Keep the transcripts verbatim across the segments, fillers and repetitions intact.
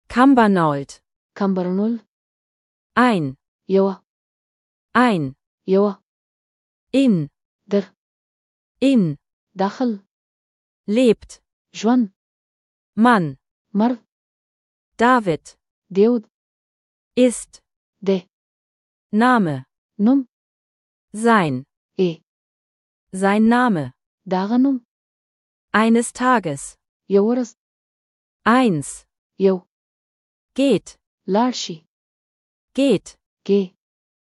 Cumbernauld. Cumbernauld. Ein. یوه. Ein. یوه. In. در. In. داخل. Lebt. ژوند. Mann. مرد. David. دیود. Ist. ده. Name. نوم. Sein. ای. Sein Name. داغه نوم. Eines Tages. یو ورځ. Eins. یو. Geht. لاړ شي. Geht. کې.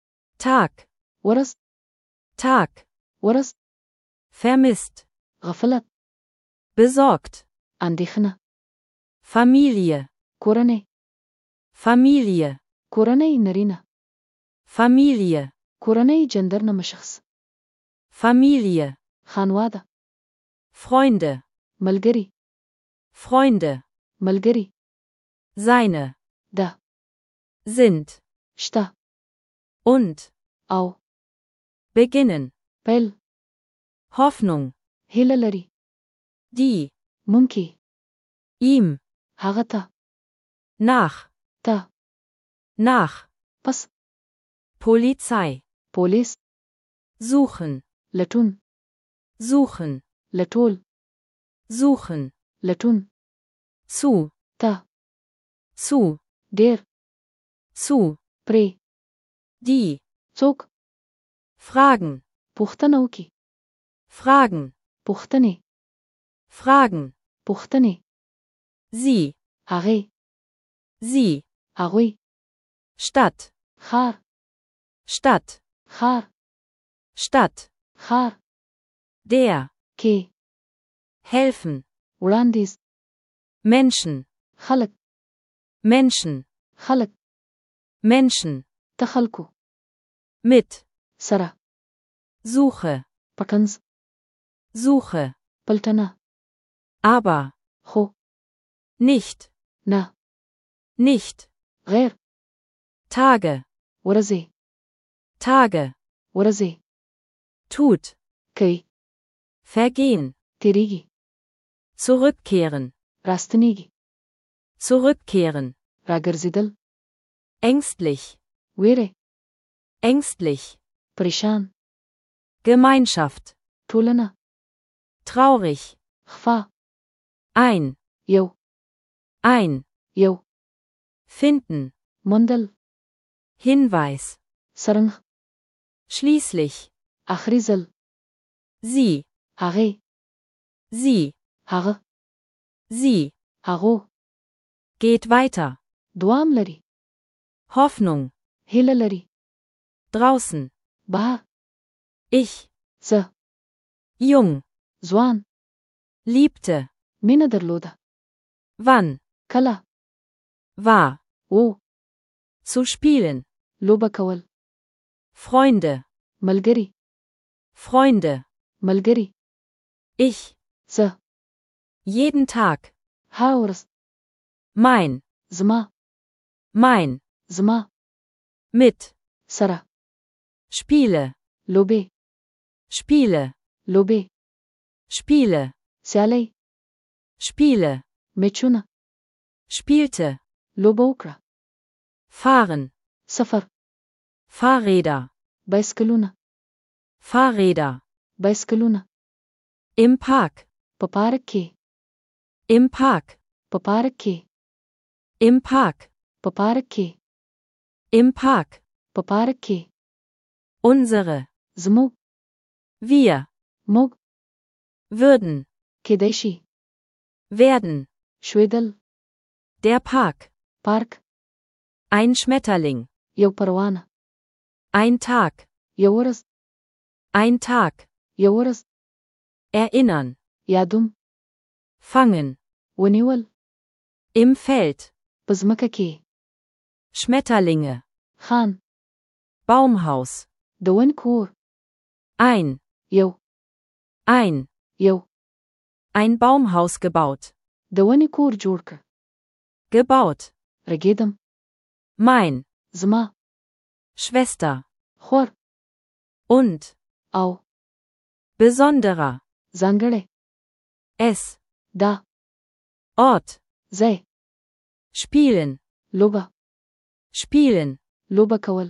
Tag. ورځ. Tag. ورځ. Vermisst. غفلت. Besorgt. اندېښنه. Familie. کورنۍ. Familie. کورنۍ نرینه. Familie. کورنۍ جندر نه مشخص. Familie. خانواده. Freunde. ملګری. Freunde. ملګری. Seine. ده. Sind. شته. Und. او. Beginnen. پیل. Hoffnung. هیله لري. Die. ممکن. Ihm. هغه ته. Nach. ته. Nach. پس. Polizei. پولیس. Suchen. لټون. Suchen. لټول. Suchen. لټون. Zu. ته. Zu. ډیر. Zu. پرې. Die. څوک. Fragen. پوښتنه وکړي. Fragen. پوښتنې. Fragen. پوښتنې. Sie. هغې. Sie. هغوی. Stadt. ښار. Stadt. ښار. Stadt. ښار. Der. کې. Helfen. وړاندیز. Menschen. خلک. Menschen. خلک. Menschen. ته خلکو. Mit. سره. Suche. پټنز. Suche. پلټنه. Aber. خو. Nicht. نه. Nicht. غیر. Tage. ورځې. Tage. ورځې. Tut. کوي. Vergehen. تیریږي. Zurückkehren. راستنیږي. Zurückkehren. راګرځېدل. Ängstlich. ویره. Ängstlich. پریشان. Gemeinschaft. ټولنه. Traurig. خفا. Ein. یو. Ein. یو. Finden. موندل. Hinweis. سرنګ. Schließlich. اخري ځل. Sie. هغې. Sie. هغه. Sie. هغو. Geht weiter. دوام لري. Hoffnung. هیله لري. Draußen. بهر. Ich. زه. Jung. ځوان. Liebte. مینه درلوده. Wann. کله. War. و. Zu spielen. لوبه کول. Freunde. ملګری. Freunde. ملګری. Ich. زه. Jeden Tag. هر ورځ. Mein. زما. Mein. زما. Mit. سره. Spiele. لوبې. Spiele. لوبې. Spiele. سیالۍ. Spiele. میچونه. Spielte. لوبه وکړه. Fahren. سفر. Fahrräder. بایسکلونه. Fahrräder. بایسکلونه. Im Park. په پارک کې. Im Park. په پارک کې. Im Park. په پارک کې. Im Park. په پارک کې. Unsere. زموږ. Wir. موږ. Würden. کېدای شي. Werden. شویدل. Der Park. پارک. Ein Schmetterling. یو پروانه. Ein Tag. یو ورځ. Ein Tag. یو ورځ. Erinnern. یادوم. Fangen. ونیول. Im Feld. په ځمکه کې. Schmetterlinge. خان. Baumhaus. د ونې کور. Ein. یو. Ein. یو. Ein Baumhaus gebaut. د ونې کور جوړ کړ. Gebaut. رګېدم. Mein. زما. Schwester. خور. Und. او. Besonderer. ځانګړی. Es. دا. Ort. ځای. spielen, لوبه spielen, لوبه کول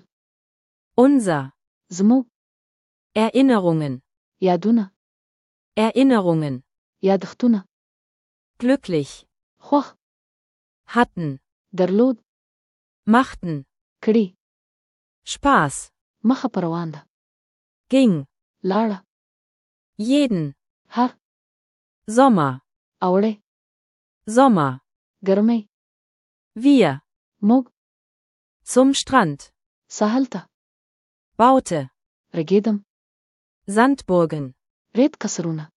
unser, زموږ Erinnerungen, یادونه Erinnerungen, یادښتونه glücklich, خوښ hatten, درلود machten, کړي Spaß, مخه پر روان ده ging, لاړه jeden, هر Sommer, اوړی Sommer, ګرمۍ wir, موږ zum Strand, ساحل ته baute, رګېدم Sandburgen, ریت قصرونه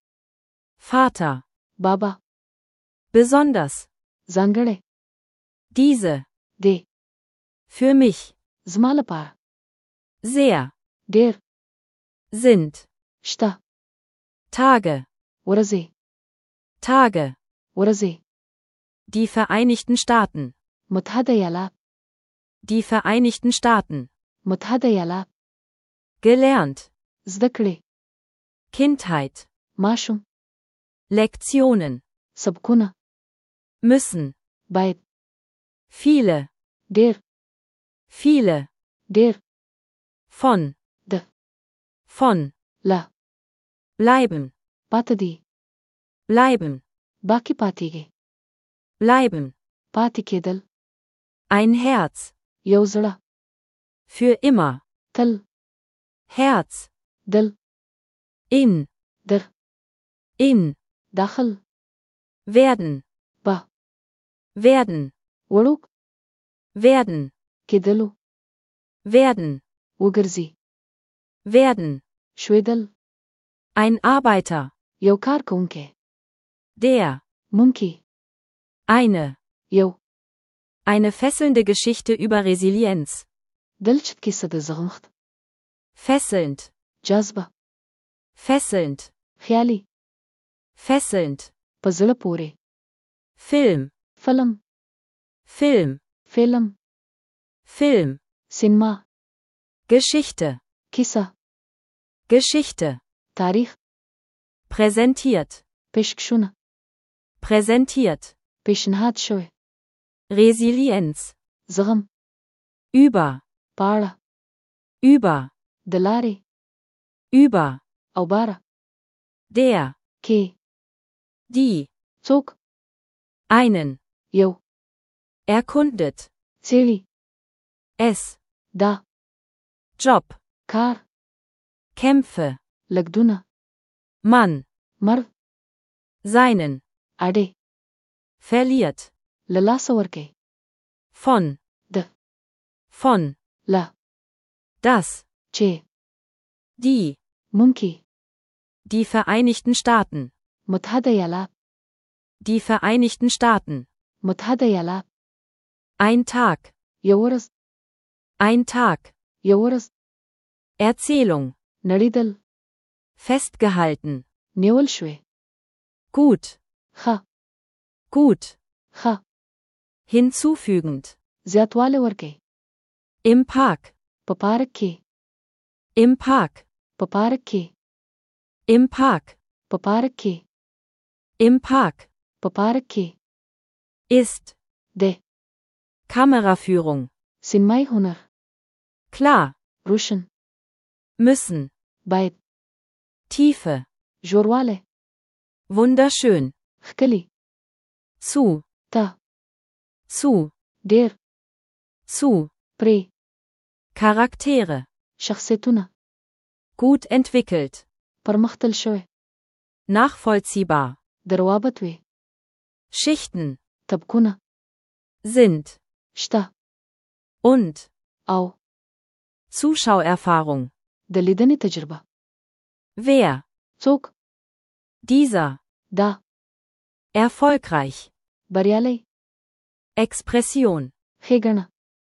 Vater, بابا besonders, ځانګړی diese, دی für mich, زما لپاره sehr, ډېر sind, شته Tage, ورځې Tage, ورځې die Vereinigten Staaten, متحده ایالات die Vereinigten Staaten, متحده ایالات gelernt, زده کړې Kindheit, ماشوم Lektionen, سبکونه müssen, باید viele, ډېر viele, ډېر von, د von, لا bleiben, پاتې دی bleiben, باقی پاتېږي bleiben, پاتې کېدل ein Herz, یو زړه für immer, تل Herz, دل in, در in, داخل werden, با werden, وړوک werden, کېدلو werden, وګرځي werden, شویدل ein Arbeiter, یو کار کوونکی der, مونږ eine, یو eine fesselnde Geschichte über Resilienz, دلچسپ کیسه د زغمښت fesselnd, جذبه fesselnd, خیالي fesselnd, په زړه پورې Film, فلم Film, فلم Film, سینما Geschichte, کیسه Geschichte, تاریخ präsentiert, پیشکشونه präsentiert, پیشنهاد شوی Resilienz, زغم über, پاړه über, د لارې über, او باره der, کې die, څوک einen, یو erkundet, څېړي es, دا Job, کار Kämpfe, لګدونه Mann, مرد seinen, اډې verliert, له لاسه ورکوي von, د von, له das, چې die, مونږ die Vereinigten Staaten, متحده ایالات die Vereinigten Staaten, متحده ایالات ein Tag, یو ورځ ein Tag, یو ورځ Erzählung, نړیدل festgehalten, نیول شوی gut, ښه gut, ښه hinzufügend, زیاتوالی ورکوي im Park, په پارک کې im Park, په پارک کې im Park, په پارک کې im Park, په پارک کې ist, د Kameraführung, سینمایي هنر klar, روشن müssen, باید Tiefe, ژوروالی wunderschön, ښکلي zu, ته zu, ډېر zu, پرې Charaktere, شخصیتونه gut entwickelt, پرمختل شوی nachvollziehbar, د روابط وي Schichten, طبقونه sind, شته und, او Zuschauerfahrung, د لیدنې تجربه wer, څوک dieser, دا erfolgreich, بریالی Expression, ښېګڼه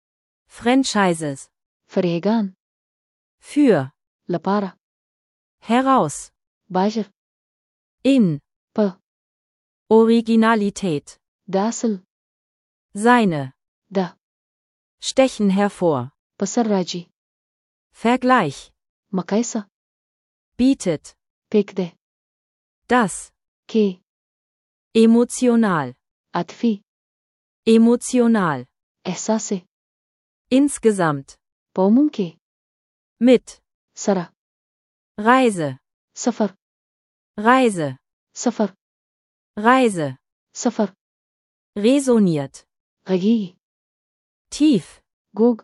Franchises, فریحګان für, لپاره heraus, باژر in, په Originalität, د اصل seine, د stechen hervor, په سر راځي Vergleich, مقایسه bietet, پېږدی das, کې emotional, عاطفي emotional, احساسي insgesamt, په عموم کې mit, سره Reise, سفر Reise, سفر Reise, سفر resoniert, غږیږي tief, ګوګ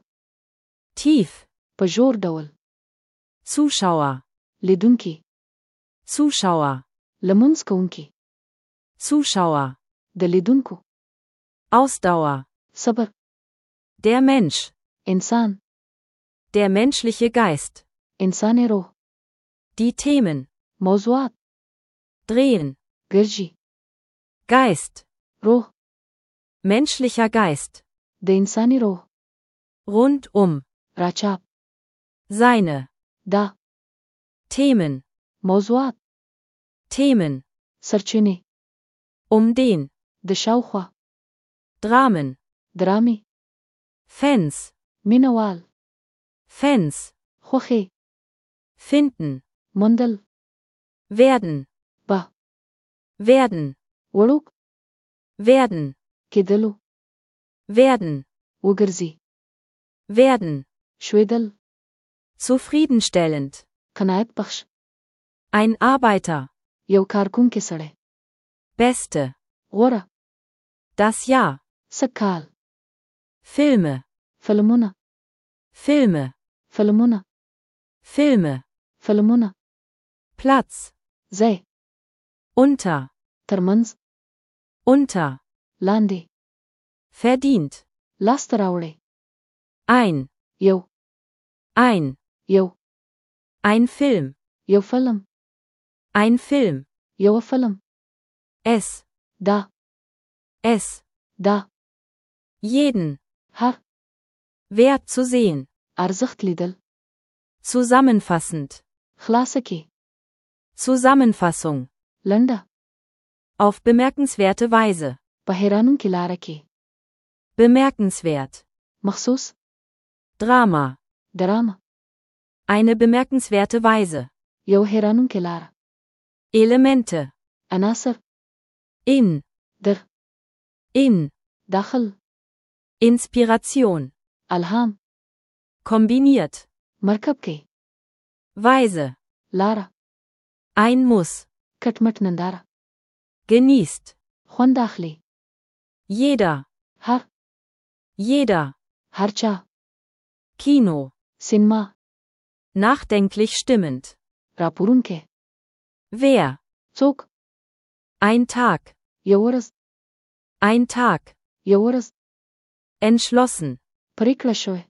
tief, په ژور ډول Zuschauer, لیدونکي Zuschauer, لمونځ کوونکي Zuschauer, د لیدونکو Ausdauer, صبر der Mensch, انسان der menschliche Geist, انسان روح die Themen, موضوعات drehen, ګرځي Geist, روح menschlicher Geist, د انساني روح rundum, راچاپ seine, دا Themen, موضوعات Themen, سرچینې um den, د شاوخوا Dramen, درامي Fans, مینوال Fans, خوښي finden, موندل werden, به werden, وړوک werden, کېدلو werden, وګرځي werden, شویدل zufriedenstellend, قناعت بخش ein Arbeiter, یو کارکونکي سړی beste, غوره das Jahr, سکال Filme, فلمونه Filme, فلمونه Filme, فلمونه Platz, ځای unter, ترمنځ unter, لاندې verdient, لاسته راوړی ein, یو ein, یو ein Film, یو فلم ein Film, یو فلم es, دا es, دا jeden, هر wert zu sehen, ارزښت لیدل zusammenfassend, خلاصه کې Zusammenfassung, لنډه auf bemerkenswerte Weise, په حیرانونکې لاره کې bemerkenswert, مخصوص Drama, ډرامه eine bemerkenswerte Weise, یو حیرانونکې لاره Elemente, عناصر in, در in, داخل Inspiration, الهام kombiniert, مرکب کې Weise, لاره ein Muss, کټمټ ننداره genießt, خوند اخلي jeder, هر jeder, هر چا Kino, سینما nachdenklich stimmend, راپورونکې wer, څوک ein Tag, یو ورځ ein Tag, یو ورځ entschlossen, پریکړه شوې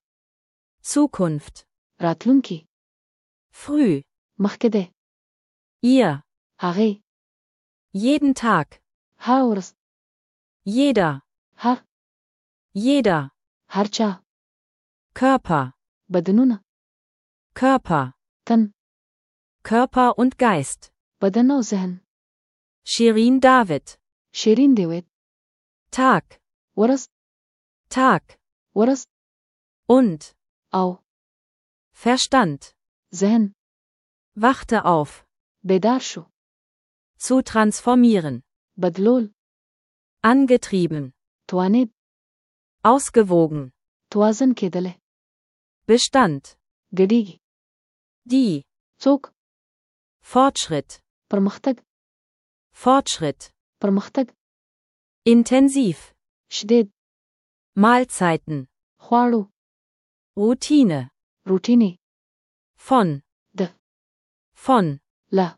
Zukunft, راتلونکي früh, مخکې دی ihr, هغې jeden Tag, هر ورځ jeder, هر jeder, هر چا Körper, بدنونه Körper, تن Körper und Geist, بدن او ذهن Shirin David, شیرین دیوید Tag, ورځ Tag, ورځ und, او Verstand, ذهن wachte auf, بیدار شو zu transformieren, بدلول angetrieben, توانید ausgewogen, توازن کېدلی Bestand, ګډیږي die, څوک Fortschritt, پرمختګ Fortschritt, پرمختګ intensiv, شدید Mahlzeiten, خواړو Routine, روټینې von, د von, له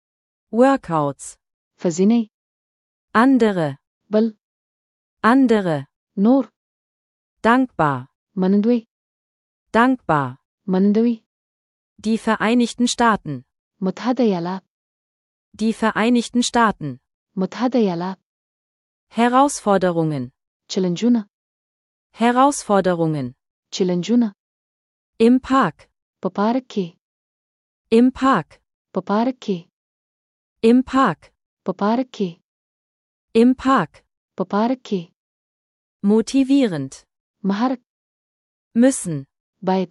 Workouts, فزینې andere, بل andere, نور dankbar, منندوی dankbar, منندوی die Vereinigten Staaten, متحده ایالات die Vereinigten Staaten, متحده ایالات Herausforderungen, چلنجونه Herausforderungen, چلنجونه im Park, په پارک کې im Park, په پارک کې im Park, په پارک کې im Park, په پارک کې motivierend, محرک müssen, باید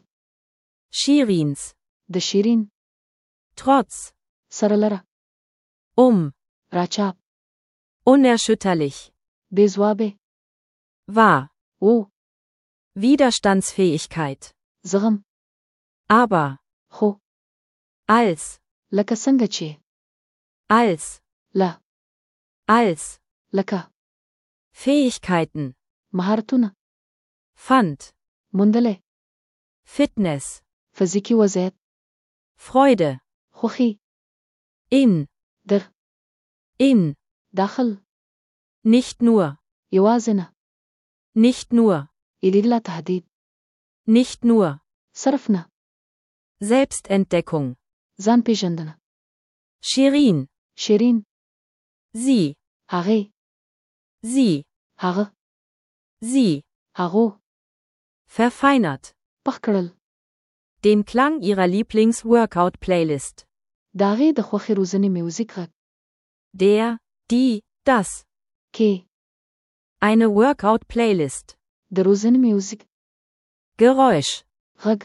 Shirins, د شیرین trotz, سره لره um, راچاپ unerschütterlich, بې ځوابه war, و Widerstandsfähigkeit, زغم aber, خو als, لکه څنګه چې als, لا als, لکه Fähigkeiten, مهارتونه fand, موندلې Fitness, فزیکی وضعیت Freude, خوښي in, در in, داخل nicht nur, یوازې نه nicht nur, إلا تهدید nicht nur, صرف نه Selbstentdeckung, ځان پیژندنه Shirin, شیرین sie, هغې sie, هغه sie, هغو verfeinert, پخ کړل den Klang ihrer Lieblings-Workout-Playlist, د هغې د خوښې روزنې میوزیک غږ der, die, das, کې eine Workout-Playlist, د روزنې میوزیک Geräusch, غږ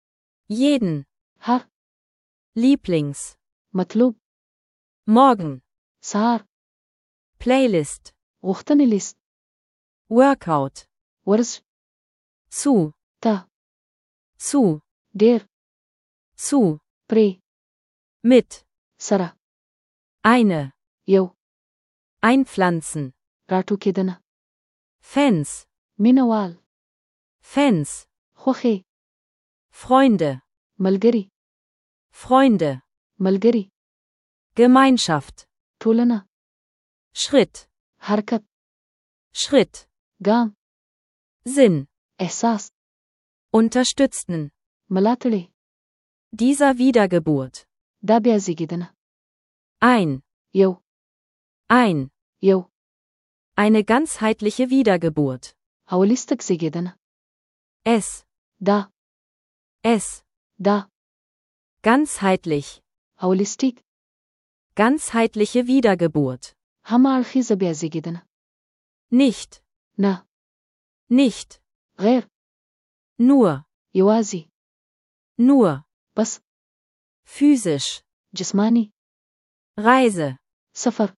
jeden, هر Lieblings, مطلوب morgen, سهار Playlist, غوښتنې لیست Workout, ورزش zu, ته zu, ډېر zu, پرې mit, سره eine, یو einpflanzen, راټوکېدنه Fans, مینهوال Fans, خوښې Freunde, ملګری Freunde, ملګری Gemeinschaft, ټولنه Schritt, حرکت Schritt, ګام Sinn, احساس unterstützten, ملاتړې dieser Wiedergeburt, دا بیا زیږېدنه ein, یو ein, یو eine ganzheitliche Wiedergeburt, هولیستک زیږېدنه es, دا es, دا ganzheitlich, هولیستیک ganzheitliche Wiedergeburt, هم اړخیزه بیا زیږېدنه nicht, نه nicht, غیر nur, یوازې nur, بس physisch, جسمانی Reise, سفر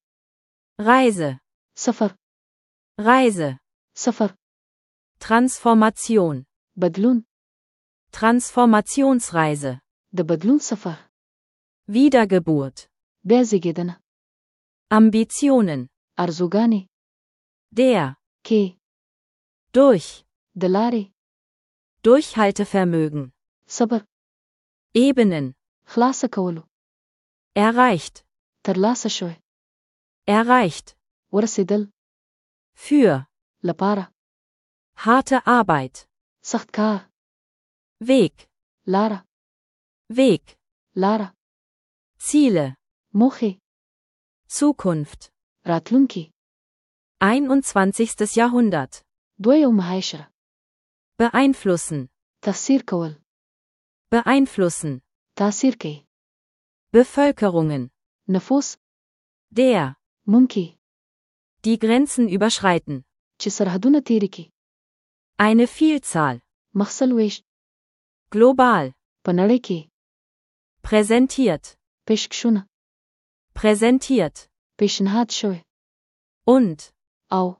Reise, سفر Reise, سفر Transformation, بدلون Transformationsreise, د بدلون سفر Wiedergeburt, بیا زیږېدنه Ambitionen, ارزوګانې der, کې durch, د لارې Durchhaltevermögen, صبر Ebenen, خلاصه کولو erreicht, ترلاسه شوی erreicht, ورسېدل für, لپاره harte Arbeit, سخت کار Weg, لاره Weg, لاره Ziele, موخې Zukunft, راتلونکي einundzwanzigstes Jahrhundert, دویم عشره beeinflussen, تاثیر کول beeinflussen, تاثیر کوي Bevölkerungen, نفوس der, ممکن die Grenzen überschreiten, چې سرحدونه تیری کی eine Vielzahl, مخسل ویش global, په نړۍ کې präsentiert, پیشکشونه präsentiert, پیشنهاد شوی und, او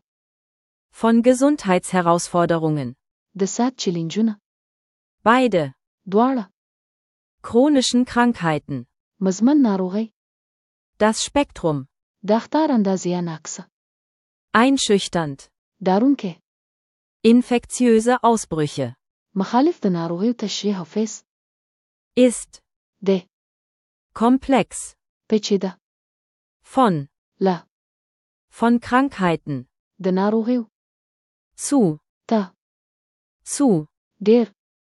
von Gesundheitsherausforderungen, د صحت چیلنجونه beide, دواړه chronischen Krankheiten, مزمن ناروغي das Spektrum, د اختار اندازې یا ناقصه einschüchternd, دارونکې infektiöse Ausbrüche, مخالف د ناروغیو تشریح او فیس ist, د komplex, پیچیده von, لا von Krankheiten, د ناروغیو zu, ته zu, ډیر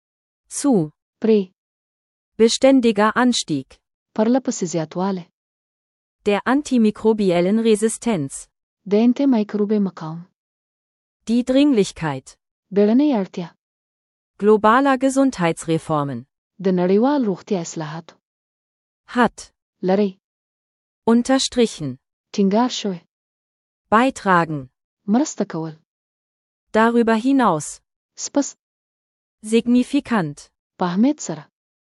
zu, پرې beständiger Anstieg, پرله پسې زیاتواله der antimikrobiellen Resistenz, د انټي مایکروبي مقاوم die Dringlichkeit, بیړنۍ اړتیا globaler Gesundheitsreformen, د نړیوال روغتیا اصلاحاتو hat, لري unterstrichen, ټینګار شوی beitragen, مرسته کول darüber hinaus, سپس signifikant, په اهمیت سره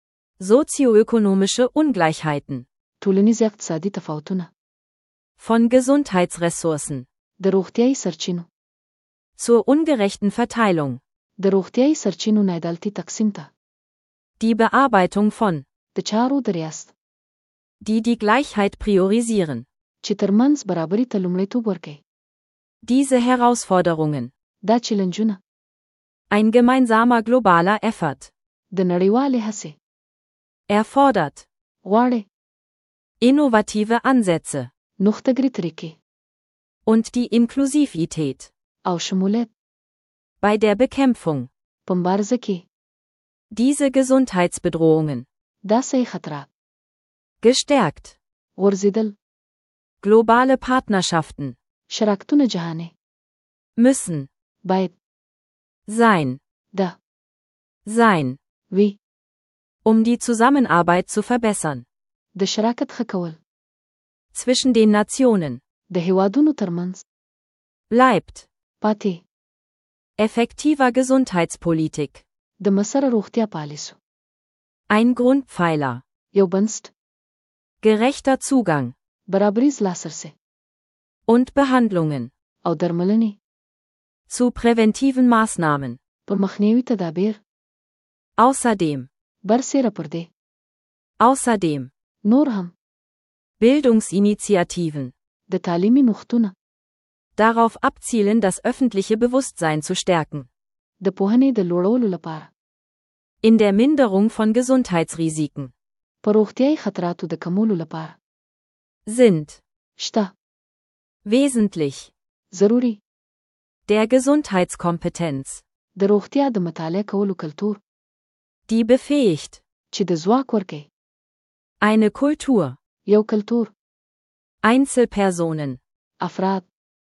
sozioökonomische Ungleichheiten, ټولنیز اقتصادي تفاوتونه von Gesundheitsressourcen, د روغتیايي سرچینو Zur ungerechten Verteilung. د روغتیايي سرچینو ناعدالتي تقسیم ته. Die Bearbeitung von. د چارو د ریاست. Die die Gleichheit priorisieren. چې ترمنځ برابري ته لومړیتوب ورکوي. Diese Herausforderungen. دا چیلنجونه. Ein gemeinsamer globaler Effort. د نړیوالې هڅې. Erfordert. غواړي. Innovative Ansätze. نوښتګرې طریقې. Und die Inklusivität. او شمولیت. Bei der Bekämpfung. په مبارزه کې. Diese Gesundheitsbedrohungen. دا صحي خطرات. Gestärkt. غورځېدل. Globale Partnerschaften. شراکتونه جهاني. Müssen. باید. Sein. ده. Sein. وی. Um die Zusammenarbeit zu verbessern. د شراکت ښه کول. Zwischen den Nationen. د هیوادونو ترمنځ. Bleibt. پاتې. Effektiver Gesundheitspolitik. د مسره روغتیا پالیسو. Ein Grundpfeiler. یو بنسټ. Gerechter Zugang. برابریز لاسرسي. Und Behandlungen. او درملنې. Zu präventiven Maßnahmen. پر مخنیوي تدابیر. Außerdem. برسېره پر دې. Außerdem. نور هم. Bildungsinitiativen. د تعلیمي نوښتونه. Darauf abzielen, das öffentliche Bewusstsein zu stärken. د پوهنې د لوړولو لپاره. In der Minderung von Gesundheitsrisiken. په روغتیايي خطراتو د کمولو لپاره. Sind. شته. Wesentlich. ضروري. Der Gesundheitskompetenz. د روغتیا د مطالعه کولو کلتور. Die befähigt. چې د ځواک ورکوي. Eine Kultur. یو کلتور. Einzelpersonen. افراد.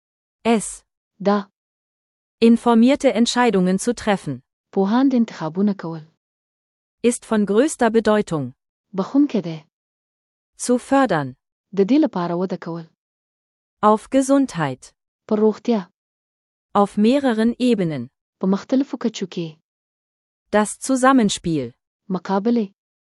Es. دا. Informierte Entscheidungen zu treffen. پوهاند انتخابونه کول. Ist von größter Bedeutung. بخونکی دی. Zu fördern. د دې لپاره وده کول. Auf Gesundheit. پر روغتیا. Auf mehreren Ebenen. په مختلفو کچو کې. Das Zusammenspiel. مقابله.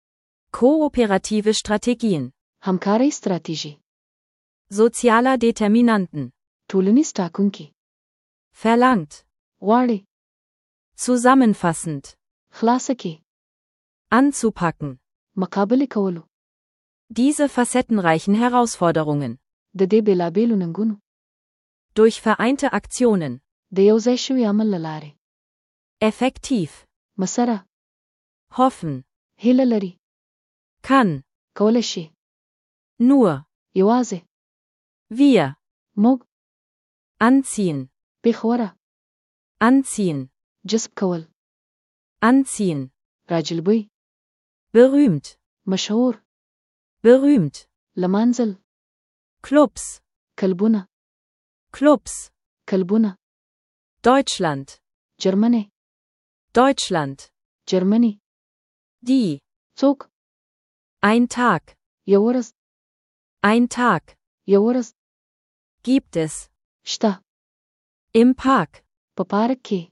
Kooperative Strategien. همکارۍ ستراتیژي. Sozialer Determinanten. ټولنیز ټاکونکي. Verlangt. غواړي. Zusammenfassend. خلاصه کې. Anzupacken. مقابله کولو. Diese facettenreichen Herausforderungen. د دې بېلابېلو ننګونو. Durch vereinte Aktionen. د یو ځای شوي عمل له لارې. Effektiv. مسره. Hoffen. هیله لري. Kann. کولی شي. Nur. یوازې. Wir. موږ. Anziehen. پېښوره. Anziehen. جذب کول. Anziehen. راجلبوي. Berühmt. مشهور. Berühmt. لمانځل. Clubs. کلبونه. Clubs. کلبونه. Deutschland. جرمني. Deutschland. جرمني. Die. څوک. Ein Tag. یو ورځ. Ein Tag. یو ورځ. Gibt es. شته. Im Park. په پارک کې.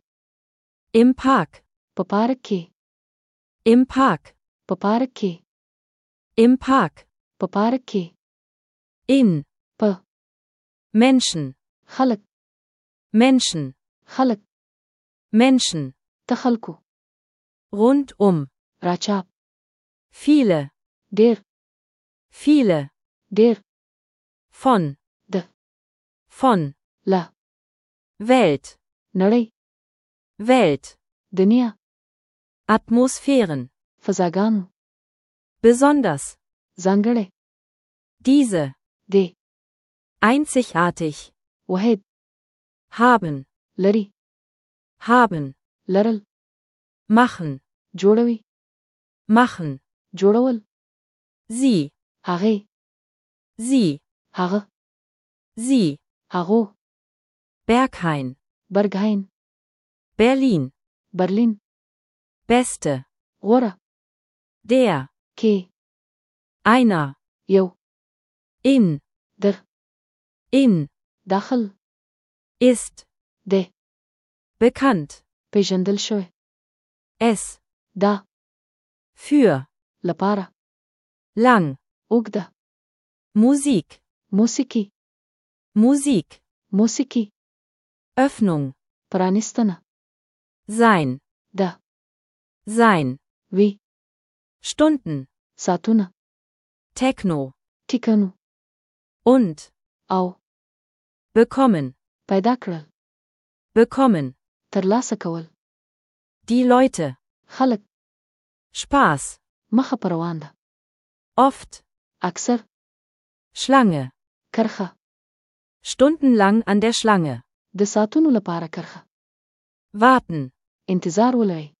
Im Park. په پارک کې. Im Park. په پارک کې. Im Park. په پارک کې. In. په. Menschen. خلق. Menschen. خلق. Menschen. ته خلکو. Rundum. راچاپ. Viele. ډېر. Viele. ډېر. Von. د. Von. له. Welt. نړۍ. Welt. دنیا. Atmosphären. فضاګانو. Besonders. ځانګړی. Diese. دی. Einzigartig. واحد. Haben. لري. Haben. لرل. Machen. جوړوي. Machen. جوړول. Sie. هغې. Sie. هغه. Sie. هغو. Berghain. برګهاین. Berlin. برلین. Beste. غوره. Der. کې. Einer. یو. In. در. In. داخل. Ist. دی. Bekannt. پیژندل شوی. Es. دا. Für. لپاره. Lang. اوږده. Musik. موسیقي. Musik. موسیقي. Öffnung. پرانیستنه. sein, ده. sein, وی. Stunden, ساعتونه. Techno, ټیکنو. und, او. bekommen, پیدا کړل. bekommen, ترلاسه کول. die Leute, خلق. Spaß, مخه په روان ده. oft, اکثر. Schlange, کرخه. stundenlang an der Schlange, د ساعتونو لپاره کرخه. warten, انتظار ولرئ.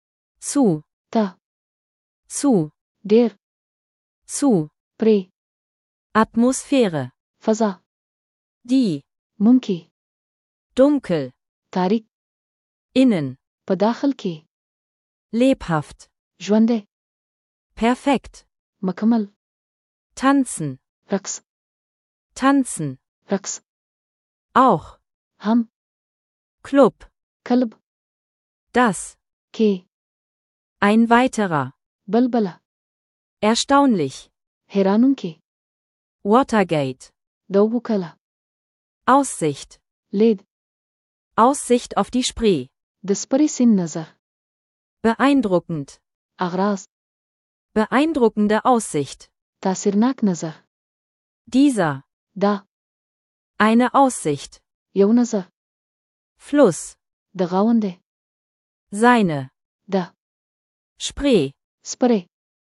zu, ته. zu, ډیر. zu, پرې. Atmosphäre, فضا. die, ممکن. dunkel, تاریک. innen, په داخل کې. lebhaft, ژوندی. perfekt, مکمل. tanzen, رقص. tanzen, رقص. auch, هم. Club, کلب. das, کې. ein weiterer, بلبله. erstaunlich, حیرانونکې. Watergate, د اوبو کله. Aussicht, لید. Aussicht auf die Spree, د سپرې سیند نظر. beeindruckend, اغراض. beeindruckende Aussicht, تاثیرناک نظر. dieser, دا. eine Aussicht, یو نظر. Fluss, د غاونده. seine, دا. Spree, سپرې.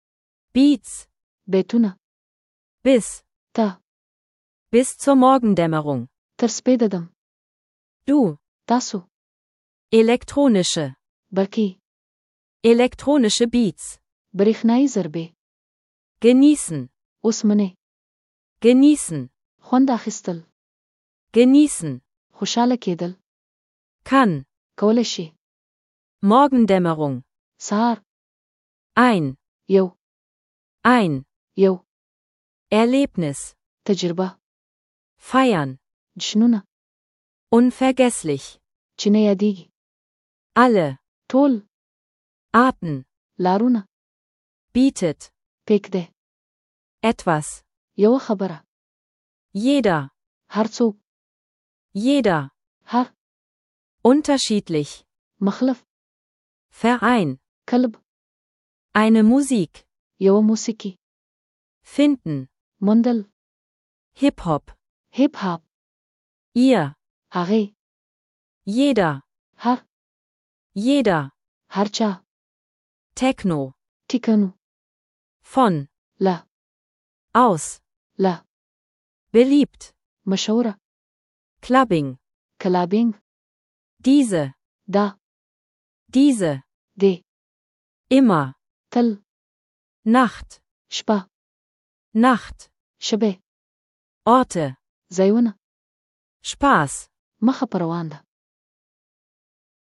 Beats, بیتونه. bis, تا. bis zur Morgendämmerung, تر سپې ددم. du, تاسو. elektronische, برقی. elektronische Beats, برېښنايي ضربې. genießen, اوسمنې. genießen, خوند اخیستل. genießen, خوشاله کېدل. kann, کولی شي. Morgendämmerung, سهار. ein, یو. ein, یو. Erlebnis, تجربه. feiern, جشنونه. unvergesslich, چې نه یادېږي. alle, ټول. Arten, لارونه. bietet, پېږده. etwas, یو خبره. jeder, هر څوک. jeder, هر. unterschiedlich, مخلف. Verein, کلب. eine Musik, یو موسیقي. finden, موندل. Hip-Hop, هیپ هاپ. ihr, هغې. jeder, هر. jeder, هر چا. Techno, ټیکنو. von, لا. aus, لا. beliebt, مشهوره. Clubbing, کلابینګ. diese, دا. diese, دی. immer, تل. Nacht, شپه. Nacht, شبه. Orte, ځایونه. Spaß, مخه په روان ده.